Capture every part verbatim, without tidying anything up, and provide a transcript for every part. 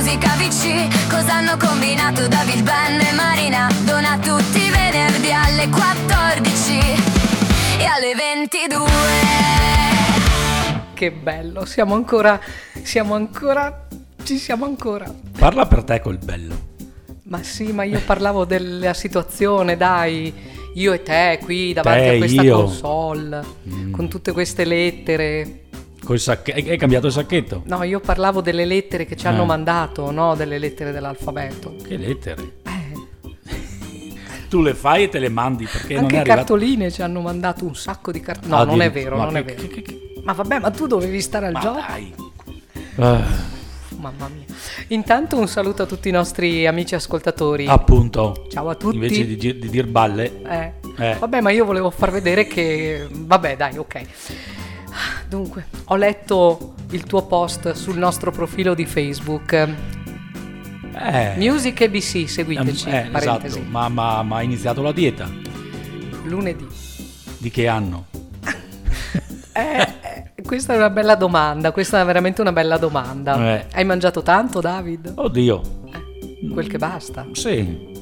musica V C. Cosa hanno combinato David, Ben e Marina? Dona tutti i venerdì alle quattordici e alle ventidue. Che bello, siamo ancora, siamo ancora, ci siamo ancora. Parla per te col bello. Ma sì, ma io parlavo della situazione, dai, io e te qui davanti te, a questa io. console, mm. con tutte queste lettere. Col sacche- hai cambiato il sacchetto? No, io parlavo delle lettere che ci hanno eh. mandato, no, delle lettere dell'alfabeto. Che lettere? Eh. Tu le fai e te le mandi perché Anche non è arrivato... cartoline ci hanno mandato un sacco di cartoline. No, Ah, non di... è vero, ma non che, è vero. Che, che, che... Ma vabbè, ma tu dovevi stare al ma gioco. Dai. Uh. Mamma mia. Intanto un saluto a tutti i nostri amici ascoltatori. Appunto. Ciao a tutti. Invece di, di dir balle. Eh. Eh. Vabbè, ma io volevo far vedere che... Vabbè, dai, ok. Dunque, ho letto il tuo post sul nostro profilo di Facebook. Eh. Music A B C, seguiteci. Eh, parentesi. esatto, ma, ma, ma ha iniziato la dieta? Lunedì. Di che anno? Eh, eh, questa è una bella domanda, questa è veramente una bella domanda. Eh. Hai mangiato tanto, David? Oddio. Eh, quel che basta. Sì.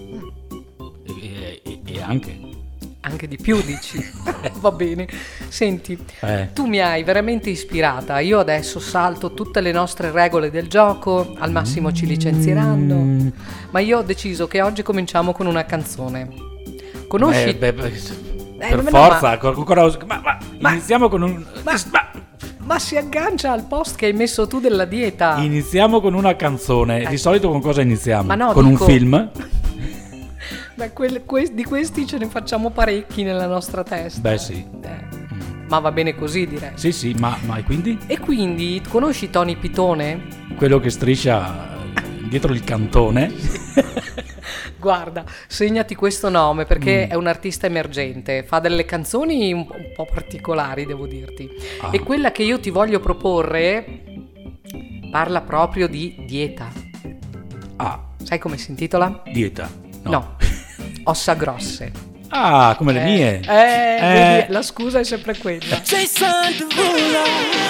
E, e, e anche. Anche di più, dici? Va bene. Senti, eh. tu mi hai veramente ispirata. Io adesso salto tutte le nostre regole del gioco, al massimo ci licenzieranno. Mm. Ma io ho deciso che oggi cominciamo con una canzone. Conosci? Eh, beh, beh, eh, per no, forza, ma... ancora... ma, ma, ma iniziamo con un... Ma... ma... ma si aggancia al post che hai messo tu della dieta. Iniziamo con una canzone. Eh. Di solito con cosa iniziamo? Ma no, con dico... un film? Beh, que- que- di questi ce ne facciamo parecchi nella nostra testa. Beh sì. Eh. Mm. Ma va bene così, direi. Sì, sì, ma, ma e quindi? E quindi, conosci Tony Pitone? Quello che striscia dietro il cantone. Guarda, segnati questo nome perché mm. è un artista emergente, fa delle canzoni un, un po' particolari, devo dirti. Ah. E quella che io ti voglio proporre parla proprio di dieta. Ah. Sai come si intitola? Dieta. No. No. Ossa grosse. Ah, come le eh, mie. Eh, eh. vedi, la scusa è sempre quella. Jason Derulo.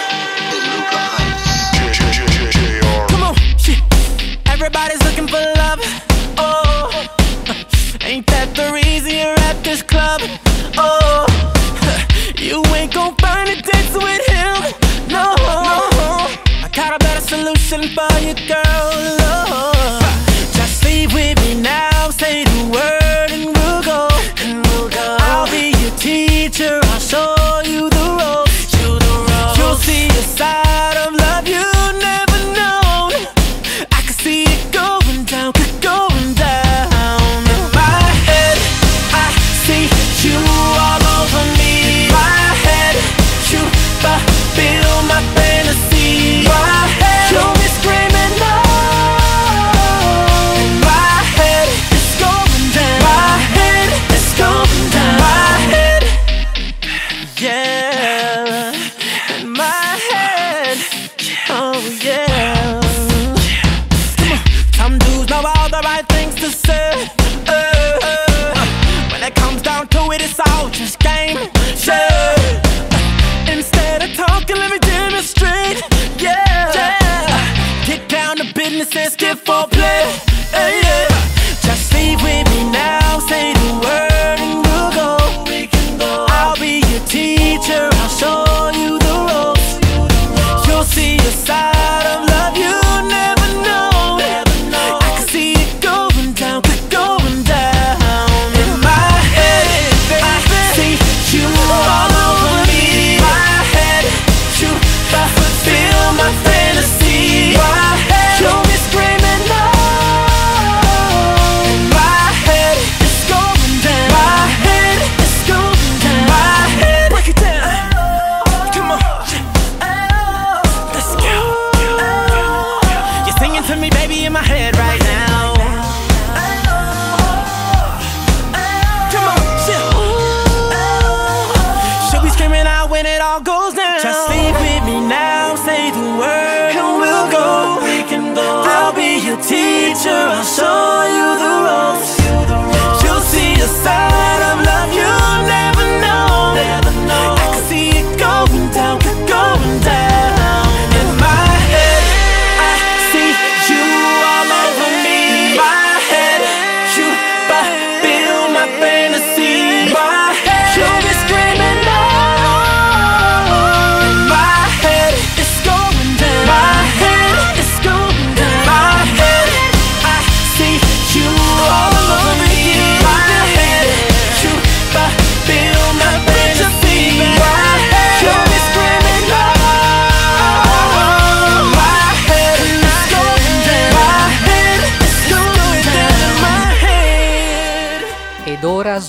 Come on, shit. Everybody's looking for love. Oh, ain't that the reason you're at this club? Oh, you ain't gon' find a dance with him. No, I got a better solution for you, girl. Oh, just leave with me now. Say the word and we'll go. And we'll go. I'll be your teacher. I'll show you the ropes. You the ropes. You'll see a side of love you never known. I can see it going down, going down. In my head, I see you all over me. My head, you fulfill my fantasy. My head, you'll be screaming no. In my head, it's going down. My head, it's going down. My head, yeah. In my head, oh yeah. Come on, some dudes know all the right things to say. Uh, uh, when it comes down to it, it's all just game. Yeah. Instead of talking, let me demonstrate. Yeah. Yeah. Get down to business and skip for play. Hey, yeah. Just leave with me now. Say the word and we'll go. We can go. I'll be your teacher. I'll show you the ropes. You'll see a side of love you never know. I can see it going down, going down. In my head, I see you all over me. My head, you fulfill my fantasy. My head, you'll be screaming no. In my head, it's going down. My head, it's going down. My head, break it down. Come on, let's go. You're singing to me, baby, in my head right now. Come on, chill. She'll be screaming out when it all goes down. Just leave with me now, say the word and we'll go. We can go. I'll be your teacher, I'll show you the ropes. You'll see a side of love you never know. I can see it going down, going down. In my head, I see you all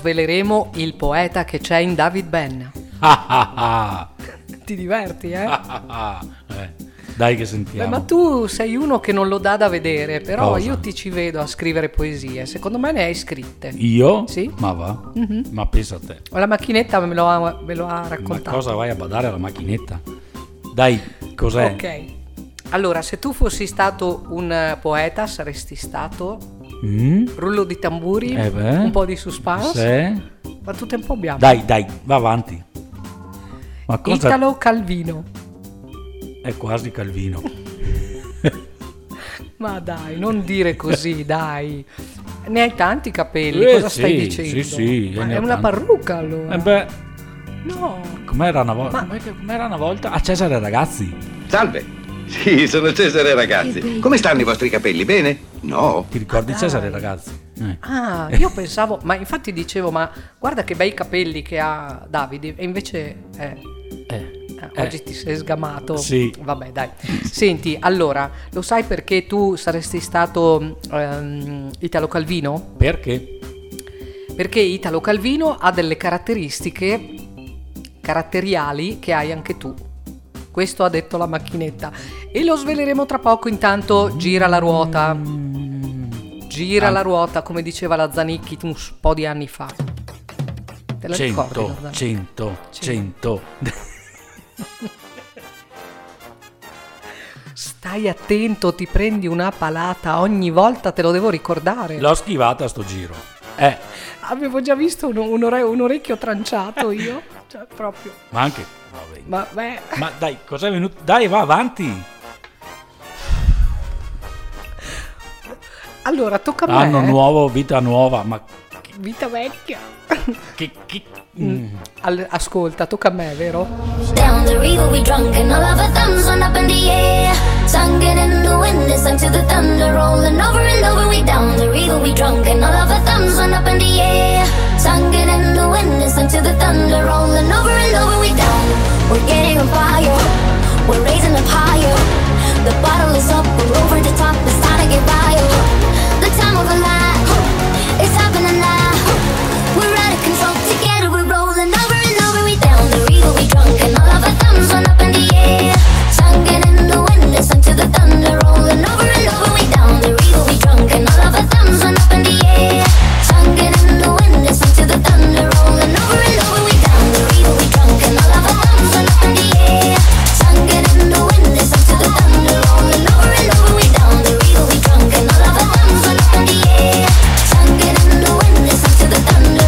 sveleremo il poeta che c'è in David Ben. Ah, ah, ah. Ti diverti, eh? Ah, ah, eh. Dai che sentiamo. Beh, ma tu sei uno che non lo dà da vedere, però Cosa? io ti ci vedo a scrivere poesie. Secondo me ne hai scritte. Io? Sì. Ma va? Mhm. Ma pensa a te. La macchinetta me lo ha, me lo ha Ma raccontato. cosa vai a badare alla macchinetta? Dai, cos'è? Ok. Allora, se tu fossi stato un poeta, saresti stato... Mm? Rullo di tamburi, Eh beh. un po' di suspense, Sì. ma tu tempo abbiamo. Dai, dai, va avanti. Ma cosa? Italo Calvino. È quasi Calvino. Ma dai, non dire così, dai. Ne hai tanti capelli, Eh, cosa sì, stai dicendo? sì, sì, Ma ne è ho una tanti. parrucca allora. Eh beh, No. com'era una volta? Ma- Com'è che- com'era una volta? A Cesare Ragazzi. Salve. Sì, sono Cesare Ragazzi. Come stanno i vostri capelli? Bene? No. Ti ricordi dai. Cesare Ragazzi? Eh. Ah, io pensavo, ma infatti dicevo, ma guarda che bei capelli che ha Davide, e invece eh, Eh. eh, oggi ti sei sgamato. Sì. Vabbè, dai. Senti, allora, lo sai perché tu saresti stato ehm, Italo Calvino? Perché? Perché Italo Calvino ha delle caratteristiche caratteriali che hai anche tu. Questo ha detto la macchinetta. E lo sveleremo tra poco. Intanto gira la ruota. Gira Ah. la ruota, come diceva la Zanicchi un po' di anni fa. Te la ricordi? Cento, la Zanicchi? cento, cento. Stai attento, ti prendi una palata ogni volta, te lo devo ricordare. L'ho schivata a sto giro. Eh, Avevo già visto un, un, ore- un orecchio tranciato io. Cioè, proprio. ma anche... vabbè. Ma beh. Ma dai, cos'è venuto? Dai, va avanti. Allora, tocca a me. Anno nuovo, vita nuova, ma Vita vecchia. che... che mm. Al- ascolta, tocca a me, vero? Down the river we drunk and all of our thumbs went up in the air. Sung it in the wind and sung to the thunder, rolling over and over. We down the river we drunk and all of our thumbs went up in the air. Sung it in the wind and sung to the thunder, rolling over and over. We down, we're getting on fire, we're raising up higher. The bottle is up, we're over the top, it's time to get wild. The time of our life, it's happening now. We're out of control, together we're rolling over and over. We down the river, we drunk and all of our thumbs went up in the air. Sung it in the wind and sung to the thunder, rolling over and over. We down the river, we drunk and all of our thumbs went up in the air. Sung it in the wind and sung to the thunder, rolling over and over. We down the river, we drunk and all of our thumbs went up in the air. Sung it in the wind and sung to the thunder, rolling over and over. We down the river, we drunk and all of our thumbs went up in the air. Sung it in the wind and sung to the thunder.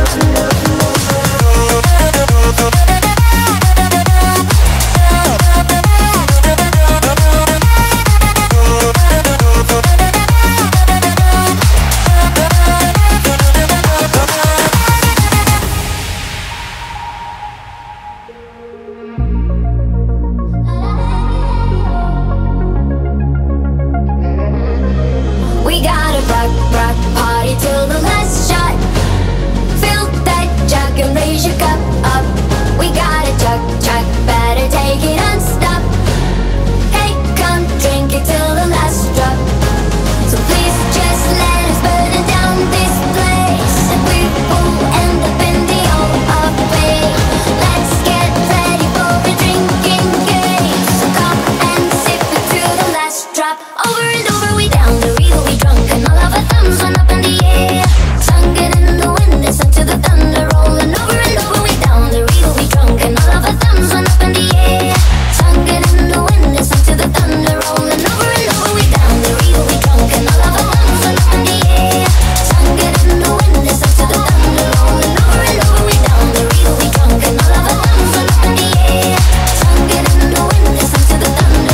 We got a rock, rock party till the last shot. Fill that jug and raise your cup up. We got a jug, jug, better take it and stop. Hey, come drink it till the last drop. So please just let us burn down this place, and we will end up in the O of Bay. Let's get ready for a drinking game. So come and sip it till the last drop. Over and over we down the river we drunk and all of our thumbs went up in the air. Sung it in the wind and sung to the thunder, rolling over and over. We down the river we drunk and all of our thumbs went up in the air. Sung it in the wind and sung to the thunder, rolling over and over. We down the river we drunk and all of our thumbs went up in the air. Sung it in the wind and sung to the thunder, rolling over and over. We down the river we drunk and all of our thumbs went up in the air. Sung it in the wind and sung to the thunder.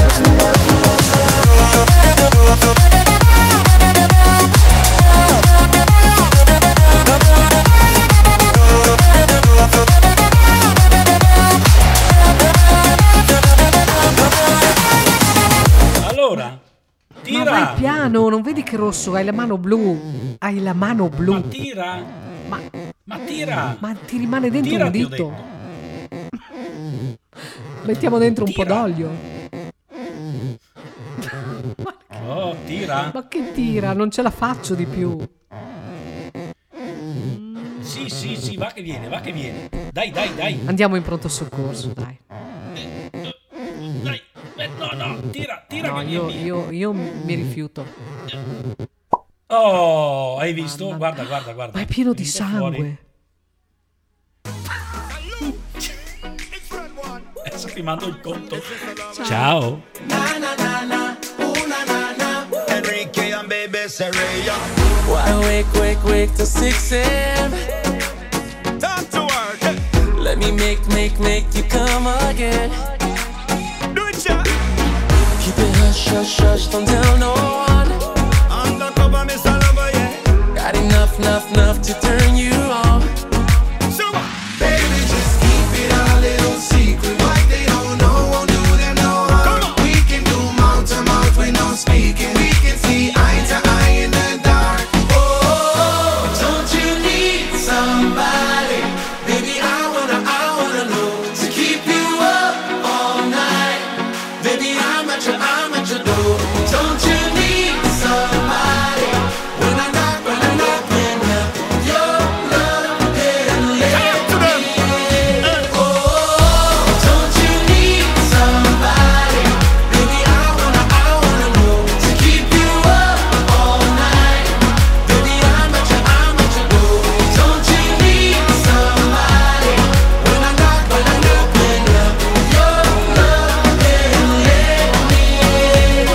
Allora, Ma tira. vai piano, non vedi che rosso? Hai la mano blu. Hai la mano blu. Ma tira. Ma, Ma tira. ma ti rimane dentro Tira, un ti ho dito. detto. Mettiamo dentro un po' Tira. d'olio. Oh, tira. Ma che tira? Non ce la faccio di più. Sì, sì, sì, sì, va che viene, va che viene. Dai, dai, dai. Andiamo in pronto soccorso, dai. Dai, eh, no, no, tira, tira No, che io, viene. io, io mi rifiuto. Oh, hai visto? Mamma- Guarda, guarda, guarda. Ma è pieno di Venite fuori. sangue. Adesso ti mando il conto. Ciao. Enrique and baby Saraya. Why wake, wake, wake till six a.m. Time to work. Yeah. Let me make, make, make you come again. Do it, yeah. Keep it hush, hush, hush, don't tell no one. Undercover, Mister Lover, yeah. Got enough, enough, enough to turn you on. So what? Baby, just keep it a little secret. What they don't know won't do them no harm. We can do mouth to mouth with no speaking. We can see eye to eye in the dark. Oh, don't you need somebody? Baby, I wanna, I wanna know to keep you up all night. Baby, I'm at your, I'm at your door. Don't you need somebody? When I knock, when I knock, when I your love and let me in. Oh, don't you need somebody? Baby, I wanna, I wanna know to keep you up all night. Baby, I'm at your, I'm at your door. Don't you need somebody? When I knock, when I knock, when I your love and let me in.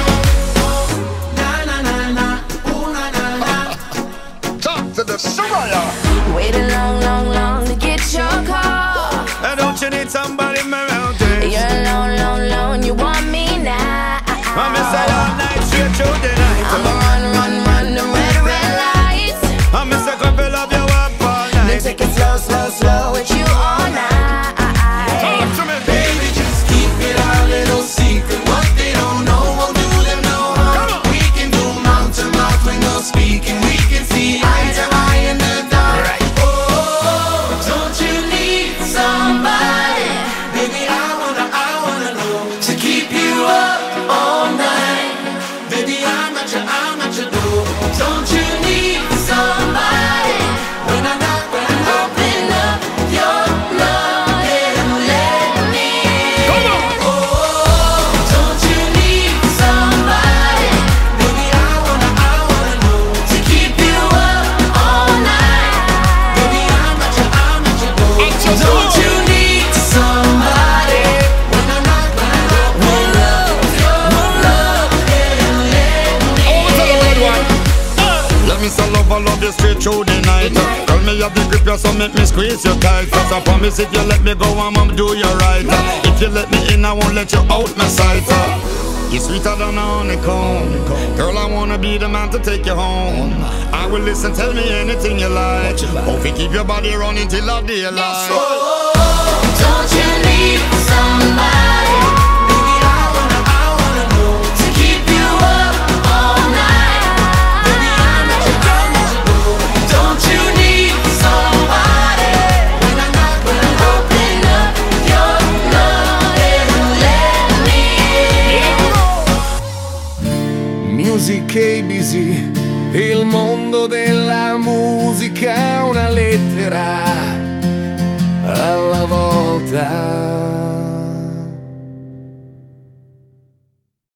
Na na na na, ooh na na na. Talk to the Saraya. Waited long, long, long to get your call. And don't you need somebody around there? You're alone, alone, alone. You want me now? I'm inside all night, straight through the night. I'ma run, run, run the red, red lights. I'm Mister Couple of you up all Then night. take it slow, slow, slow with you all night. Talk to me, Baby, just keep it a little secret. What they don't know won't do them no harm. We can do mouth to mouth with no speaking. We can see eye to eye in the dark. Oh, don't you need somebody? Baby, I wanna, I wanna know to keep you up all night. Baby, I'm at your, I'm at your door. Don't you need somebody? When I knock, when I open up your love and let me in. Oh, don't you need somebody? Baby, I wanna, I wanna know to keep you up all night. Baby, I'm at your, I'm at your door. Don't you need somebody? When I knock, when I open up your love and let me in. Let me say love, I love you straight through the night. Tell me you have the grip, you so make me squeeze you tight. Cause I promise if you let me go, I'ma do you right. If you let me in, I won't let you out my sight. You're sweeter than a honeycomb. Girl, I wanna be the man to take you home. I will listen, tell me anything you like. Hope you keep your body running till the daylight. Oh, don't you need somebody? Baby, I wanna, I wanna know to keep you up all night. Baby, I'm at your, I'm at your door. Don't you need somebody? When I knock, when I open up your love and let me in. Music A B C, il mondo della musica, una lettera alla volta.